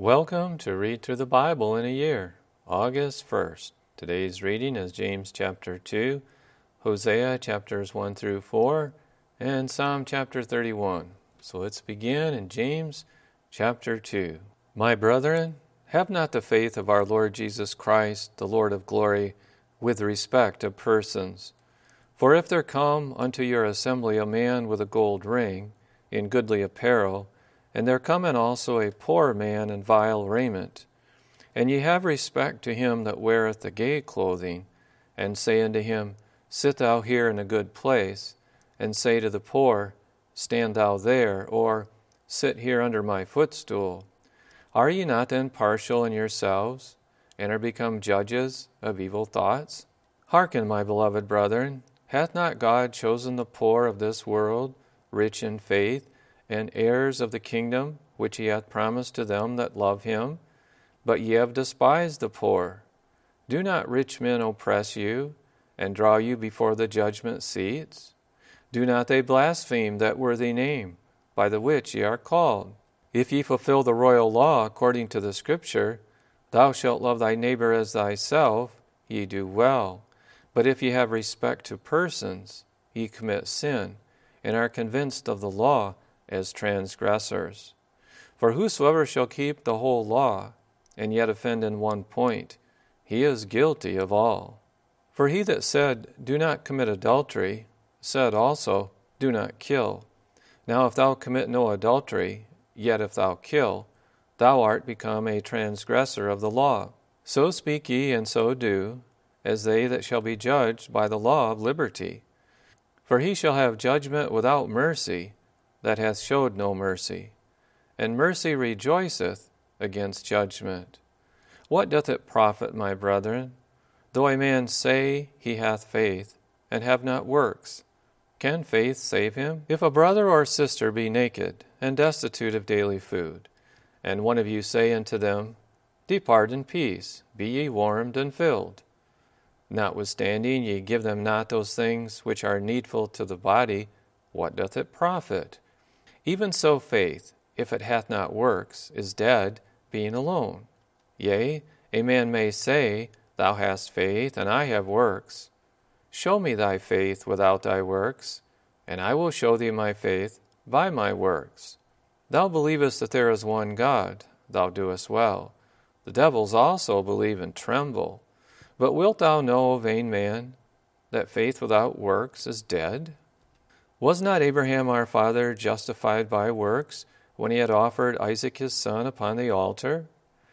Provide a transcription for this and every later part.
Welcome to Read Through the Bible in a Year, August 1st. Today's reading is James chapter 2, Hosea chapters 1 through 4, and Psalm chapter 31. So let's begin in James chapter 2. My brethren, have not the faith of our Lord Jesus Christ, the Lord of glory, with respect of persons. For if there come unto your assembly a man with a gold ring, in goodly apparel, and there cometh also a poor man in vile raiment, and ye have respect to him that weareth the gay clothing, and say unto him, Sit thou here in a good place, and say to the poor, Stand thou there, or Sit here under my footstool. Are ye not then partial in yourselves, and are become judges of evil thoughts? Hearken, my beloved brethren, hath not God chosen the poor of this world, rich in faith, and heirs of the kingdom which he hath promised to them that love him? But ye have despised the poor. Do not rich men oppress you, and draw you before the judgment seats? Do not they blaspheme that worthy name, by the which ye are called? If ye fulfill the royal law according to the Scripture, Thou shalt love thy neighbor as thyself, ye do well. But if ye have respect to persons, ye commit sin, and are convinced of the law as transgressors. For whosoever shall keep the whole law, and yet offend in one point, he is guilty of all. For he that said, Do not commit adultery, said also, Do not kill. Now if thou commit no adultery, yet if thou kill, thou art become a transgressor of the law. So speak ye, and so do, as they that shall be judged by the law of liberty. For he shall have judgment without mercy, that hath showed no mercy, and mercy rejoiceth against judgment. What doth it profit, my brethren, though a man say he hath faith, and have not works? Can faith save him? If a brother or sister be naked, and destitute of daily food, and one of you say unto them, Depart in peace, be ye warmed and filled. Notwithstanding ye give them not those things which are needful to the body, what doth it profit? Even so faith, if it hath not works, is dead, being alone. Yea, a man may say, Thou hast faith, and I have works. Show me thy faith without thy works, and I will show thee my faith by my works. Thou believest that there is one God, thou doest well. The devils also believe and tremble. But wilt thou know, O vain man, that faith without works is dead? Was not Abraham our father justified by works, when he had offered Isaac his son upon the altar?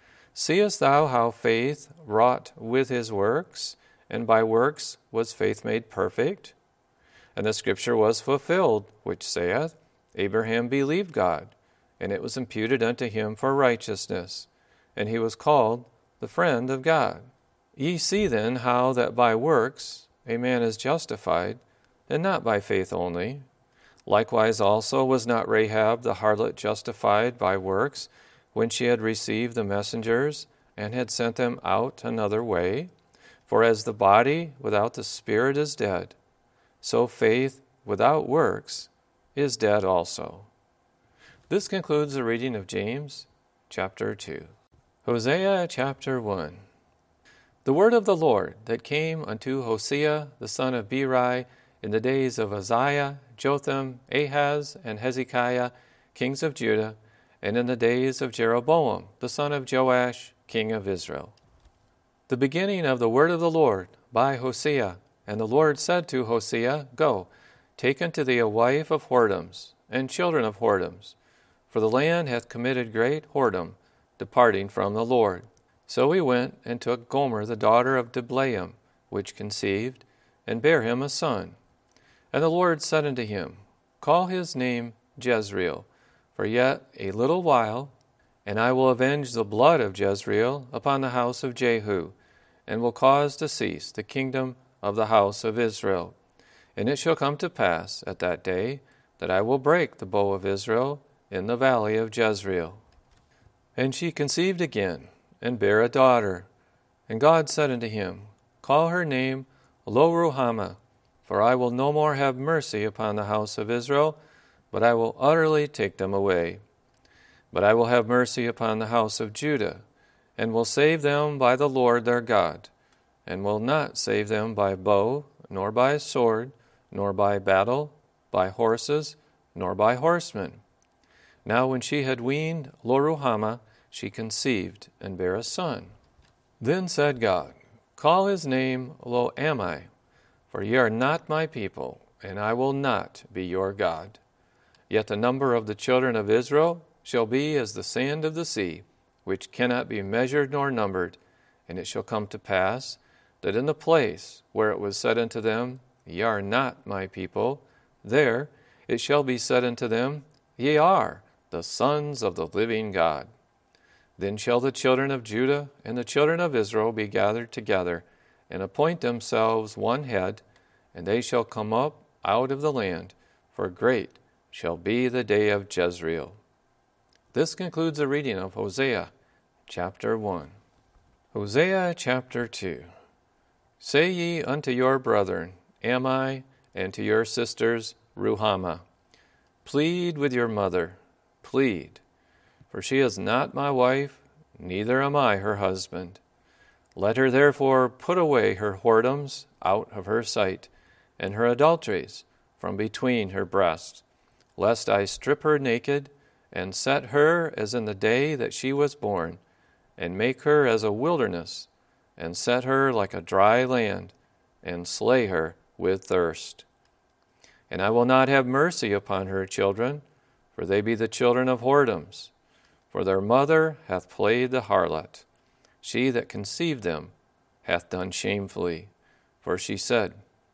Seest thou how faith wrought with his works, and by works was faith made perfect? And the scripture was fulfilled, which saith, Abraham believed God, and it was imputed unto him for righteousness, and he was called the friend of God. Ye see then how that by works a man is justified, and not by faith only. Likewise also was not Rahab the harlot justified by works, when she had received the messengers, and had sent them out another way? For as the body without the spirit is dead, so faith without works is dead also. This concludes the reading of James chapter 2. Hosea chapter 1. The word of the Lord that came unto Hosea the son of Beeri in the days of Uzziah, Jotham, Ahaz, and Hezekiah, kings of Judah, and in the days of Jeroboam the son of Joash, king of Israel. The beginning of the word of the Lord by Hosea. And the Lord said to Hosea, Go, take unto thee a wife of whoredoms, and children of whoredoms, for the land hath committed great whoredom, departing from the Lord. So he went and took Gomer the daughter of Diblaim, which conceived, and bare him a son. And the Lord said unto him, Call his name Jezreel, for yet a little while, and I will avenge the blood of Jezreel upon the house of Jehu, and will cause to cease the kingdom of the house of Israel. And it shall come to pass at that day that I will break the bow of Israel in the valley of Jezreel. And she conceived again, and bare a daughter. And God said unto him, Call her name Lo-ruhamah, for I will no more have mercy upon the house of Israel, but I will utterly take them away. But I will have mercy upon the house of Judah, and will save them by the Lord their God, and will not save them by bow, nor by sword, nor by battle, by horses, nor by horsemen. Now when she had weaned Lo-ruhamah, she conceived, and bare a son. Then said God, Call his name Lo-ammi, for ye are not my people, and I will not be your God. Yet the number of the children of Israel shall be as the sand of the sea, which cannot be measured nor numbered. And it shall come to pass, that in the place where it was said unto them, Ye are not my people, there it shall be said unto them, Ye are the sons of the living God. Then shall the children of Judah and the children of Israel be gathered together, and appoint themselves one head, and they shall come up out of the land, for great shall be the day of Jezreel. This concludes the reading of Hosea, chapter 1. Hosea, chapter 2. Say ye unto your brethren, Ammi, and to your sisters, Ruhamah, Plead with your mother, plead, for she is not my wife, neither am I her husband. Let her therefore put away her whoredoms out of her sight, and her adulteries from between her breasts, lest I strip her naked, and set her as in the day that she was born, and make her as a wilderness, and set her like a dry land, and slay her with thirst. And I will not have mercy upon her children, for they be the children of whoredoms. For their mother hath played the harlot. She that conceived them hath done shamefully. For she said,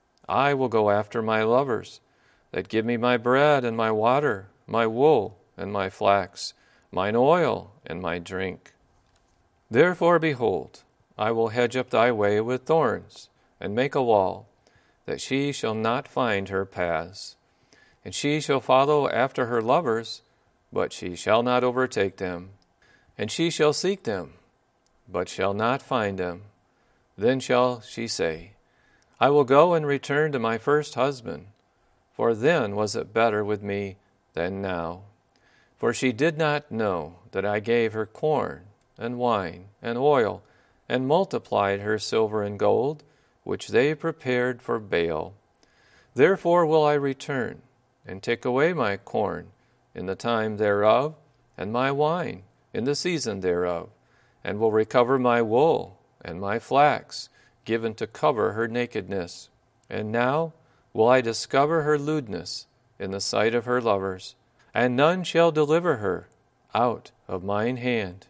I will go after my lovers, that give me my bread and my water, my wool and my flax, mine oil and my drink. Therefore, behold, I will hedge up thy way with thorns, and make a wall, that she shall not find her paths. And she shall follow after her lovers, but she shall not overtake them. And she shall seek them, but shall not find them. Then shall she say, I will go and return to my first husband, for then was it better with me than now. For she did not know that I gave her corn and wine and oil, and multiplied her silver and gold, which they prepared for Baal. Therefore will I return, and take away my corn in the time thereof, and my wine in the season thereof, and will recover my wool and my flax, given to cover her nakedness. And now will I discover her lewdness in the sight of her lovers, and none shall deliver her out of mine hand.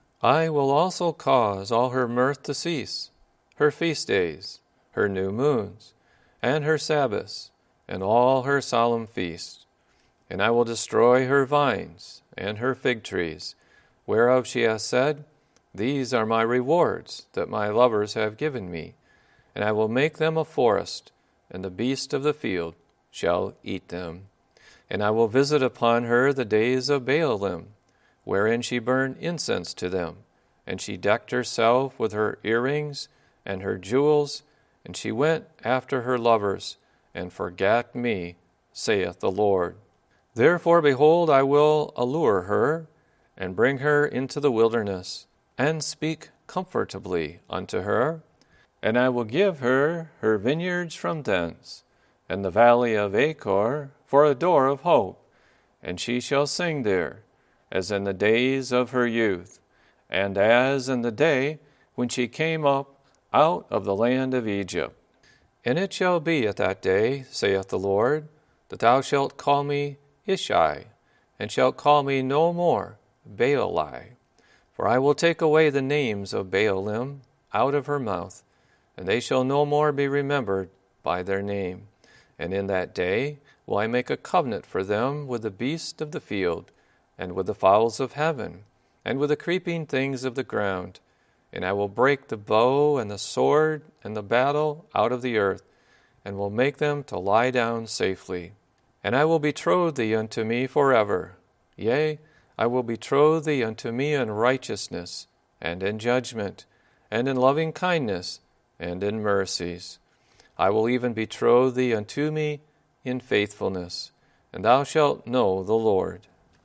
I will also cause all her mirth to cease, her feast days, her new moons, and her Sabbaths, and all her solemn feasts. And I will destroy her vines and her fig trees, whereof she hath said, These are my rewards that my lovers have given me. And I will make them a forest, and the beast of the field shall eat them. And I will visit upon her the days of Baalim, wherein she burned incense to them. And she decked herself with her earrings and her jewels, and she went after her lovers, and forgat me, saith the Lord. Therefore, behold, I will allure her, and bring her into the wilderness, and speak comfortably unto her. And I will give her her vineyards from thence, and the valley of Achor for a door of hope. And she shall sing there, as in the days of her youth, and as in the day when she came up out of the land of Egypt. And it shall be at that day, saith the Lord, that thou shalt call me Ishai, and shalt call me no more Baali. For I will take away the names of Baalim out of her mouth, and they shall no more be remembered by their name. And in that day will I make a covenant for them with the beast of the field, and with the fowls of heaven, and with the creeping things of the ground. And I will break the bow and the sword and the battle out of the earth, and will make them to lie down safely. And I will betroth thee unto me forever. Yea, I will betroth thee unto me in righteousness, and in judgment, and in loving kindness, and in mercies. I will even betroth thee unto me in faithfulness, and thou shalt know the Lord.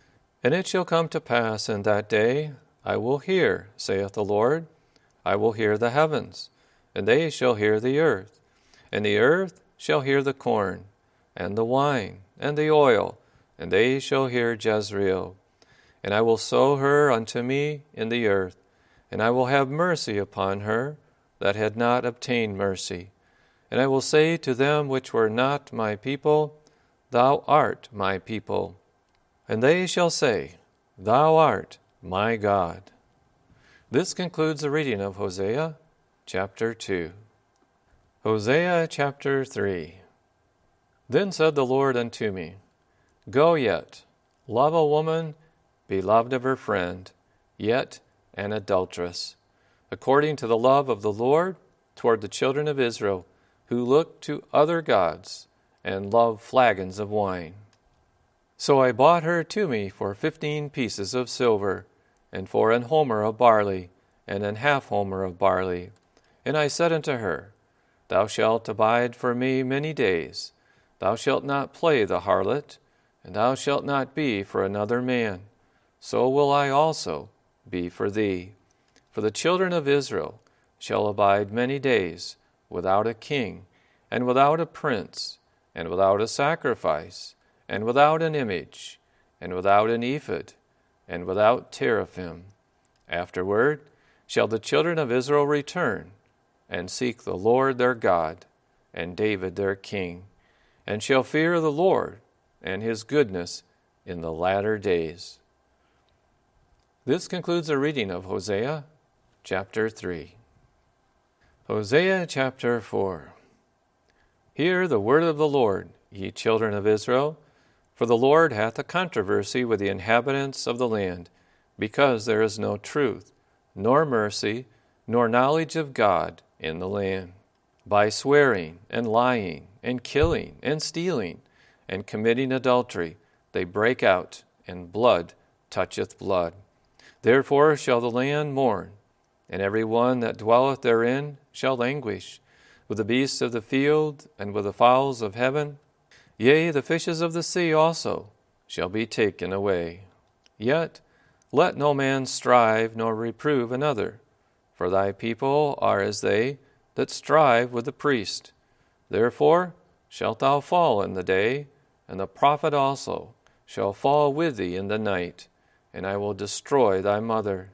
And it shall come to pass in that day, I will hear, saith the Lord, I will hear the heavens, and they shall hear the earth, and the earth shall hear the corn, and the wine, and the oil, and they shall hear Jezreel. And I will sow her unto me in the earth, and I will have mercy upon her that had not obtained mercy. And I will say to them which were not my people, Thou art my people. And they shall say, Thou art my God. This concludes the reading of Hosea chapter 2. Hosea chapter 3. Then said the Lord unto me, Go yet, love a woman, beloved of her friend, yet an adulteress, according to the love of the Lord toward the children of Israel, who look to other gods and love flagons of wine. So I bought her to me for 15 pieces of silver, and for an homer of barley, and an half homer of barley. And I said unto her, Thou shalt abide for me many days. Thou shalt not play the harlot, and thou shalt not be for another man. So will I also be for thee. For the children of Israel shall abide many days without a king, and without a prince, and without a sacrifice, and without an image, and without an ephod, and without teraphim. Afterward shall the children of Israel return, and seek the Lord their God, and David their king, and shall fear the Lord and his goodness in the latter days. This concludes the reading of Hosea chapter 3. Hosea chapter 4. Hear the word of the Lord, ye children of Israel, for the Lord hath a controversy with the inhabitants of the land, because there is no truth, nor mercy, nor knowledge of God in the land. By swearing, and lying, and killing, and stealing, and committing adultery, they break out, and blood toucheth blood. Therefore shall the land mourn, and every one that dwelleth therein shall languish, with the beasts of the field, and with the fowls of heaven. Yea, the fishes of the sea also shall be taken away. Yet let no man strive nor reprove another, for thy people are as they that strive with the priest. Therefore shalt thou fall in the day, and the prophet also shall fall with thee in the night, and I will destroy thy mother.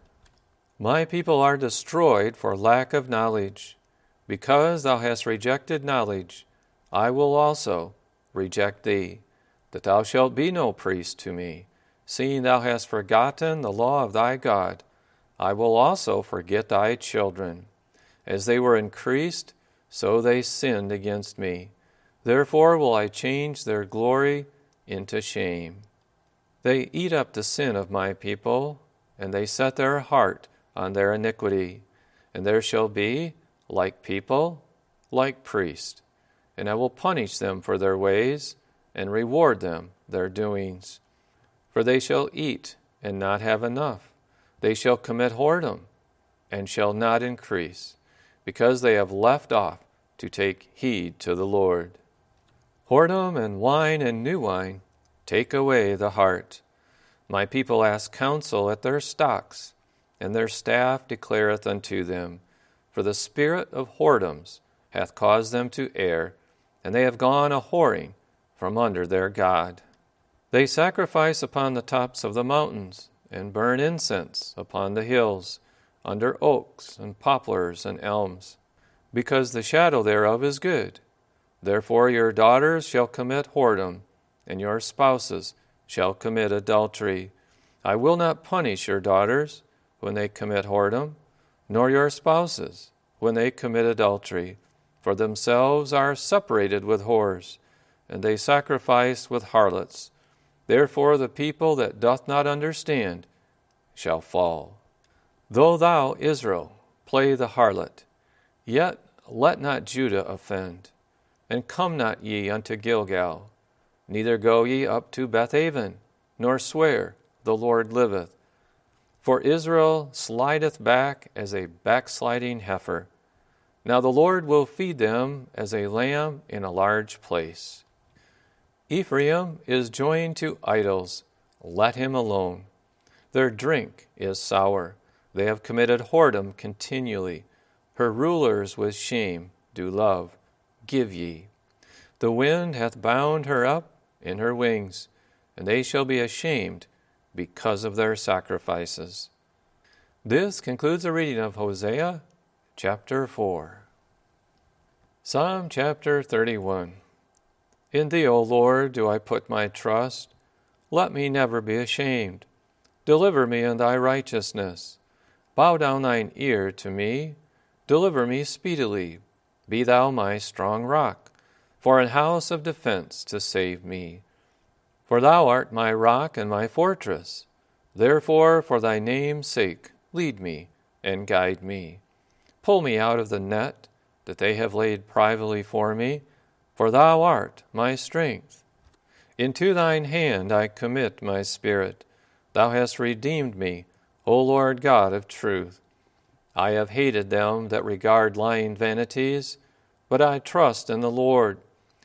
My people are destroyed for lack of knowledge. Because thou hast rejected knowledge, I will also reject thee, that thou shalt be no priest to me. Seeing thou hast forgotten the law of thy God, I will also forget thy children. As they were increased, so they sinned against me. Therefore will I change their glory into shame. They eat up the sin of my people, and they set their heart on their iniquity. And there shall be, like people, like priests. And I will punish them for their ways, and reward them their doings. For they shall eat, and not have enough. They shall commit whoredom, and shall not increase, because they have left off to take heed to the Lord. Whoredom and wine and new wine take away the heart. My people ask counsel at their stocks, and their staff declareth unto them. For the spirit of whoredoms hath caused them to err, and they have gone a-whoring from under their God. They sacrifice upon the tops of the mountains, and burn incense upon the hills, under oaks and poplars and elms, because the shadow thereof is good. Therefore your daughters shall commit whoredom, and your spouses shall commit adultery. I will not punish your daughters when they commit whoredom, nor your spouses when they commit adultery, for themselves are separated with whores, and they sacrifice with harlots. Therefore the people that doth not understand shall fall. Though thou, Israel, play the harlot, yet let not Judah offend. And come not ye unto Gilgal, neither go ye up to Bethaven, nor swear, the Lord liveth. For Israel slideth back as a backsliding heifer. Now the Lord will feed them as a lamb in a large place. Ephraim is joined to idols, let him alone. Their drink is sour. They have committed whoredom continually. Her rulers with shame do love. Give ye. The wind hath bound her up in her wings, and they shall be ashamed because of their sacrifices. This concludes the reading of Hosea chapter 4. Psalm chapter 31. In thee, O Lord, do I put my trust. Let me never be ashamed. Deliver me in thy righteousness. Bow down thine ear to me. Deliver me speedily. Be thou my strong rock, for an house of defense to save me. For thou art my rock and my fortress. Therefore, for thy name's sake, lead me and guide me. Pull me out of the net that they have laid privately for me, for thou art my strength. Into thine hand I commit my spirit. Thou hast redeemed me, O Lord God of truth. I have hated them that regard lying vanities, but I trust in the Lord.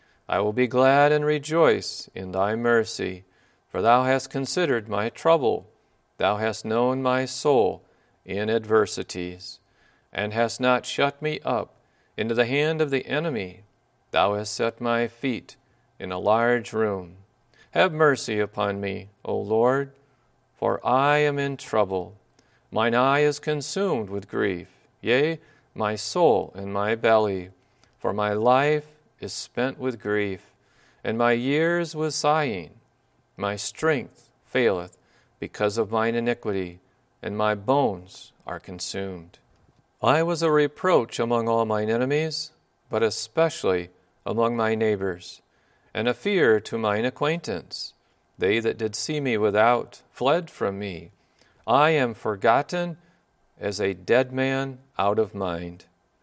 I will be glad and rejoice in thy mercy, for thou hast considered my trouble. Thou hast known my soul in adversities, and hast not shut me up into the hand of the enemy. Thou hast set my feet in a large room. Have mercy upon me, O Lord, for I am in trouble. Mine eye is consumed with grief, yea, my soul and my belly. For my life is spent with grief, and my years with sighing. My strength faileth because of mine iniquity, and my bones are consumed. I was a reproach among all mine enemies, but especially among my neighbors, and a fear to mine acquaintance. They that did see me without fled from me. I am forgotten as a dead man out of mind.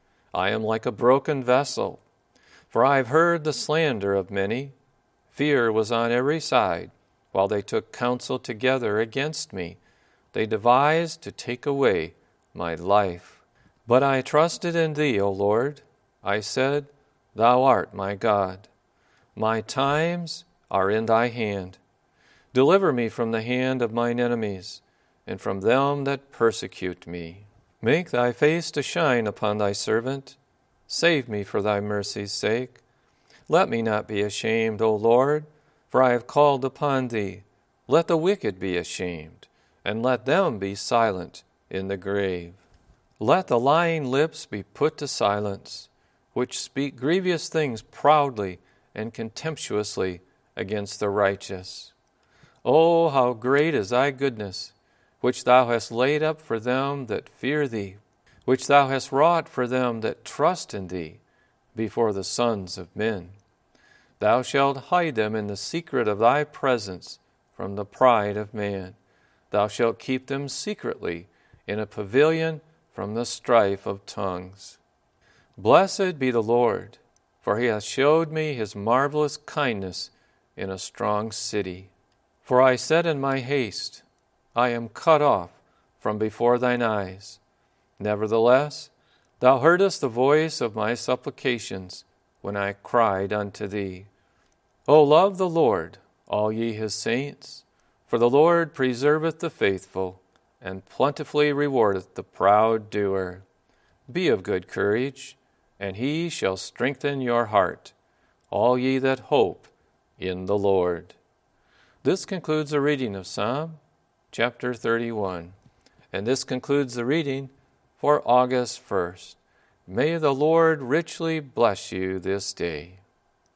I am like a broken vessel, for I have heard the slander of many. Fear was on every side, while they took counsel together against me. They devised to take away my life. But I trusted in thee, O Lord. I said, Thou art my God. My times are in thy hand. Deliver me from the hand of mine enemies, and from them that persecute me. Make thy face to shine upon thy servant. Save me for thy mercy's sake. Let me not be ashamed, O Lord, for I have called upon thee. Let the wicked be ashamed, and let them be silent in the grave. Let the lying lips be put to silence, which speak grievous things proudly and contemptuously against the righteous. O how great is thy goodness, which thou hast laid up for them that fear thee, which thou hast wrought for them that trust in thee before the sons of men. Thou shalt hide them in the secret of thy presence from the pride of man. Thou shalt keep them secretly in a pavilion from the strife of tongues. Blessed be the Lord, for he hath showed me his marvelous kindness in a strong city. For I said in my haste, I am cut off from before thine eyes. Nevertheless, thou heardest the voice of my supplications when I cried unto thee. O love the Lord, all ye his saints, for the Lord preserveth the faithful, and plentifully rewardeth the proud doer. Be of good courage, and he shall strengthen your heart, all ye that hope in the Lord. This concludes the reading of Psalm chapter 31, and this concludes the reading for August 1st. May the Lord richly bless you this day.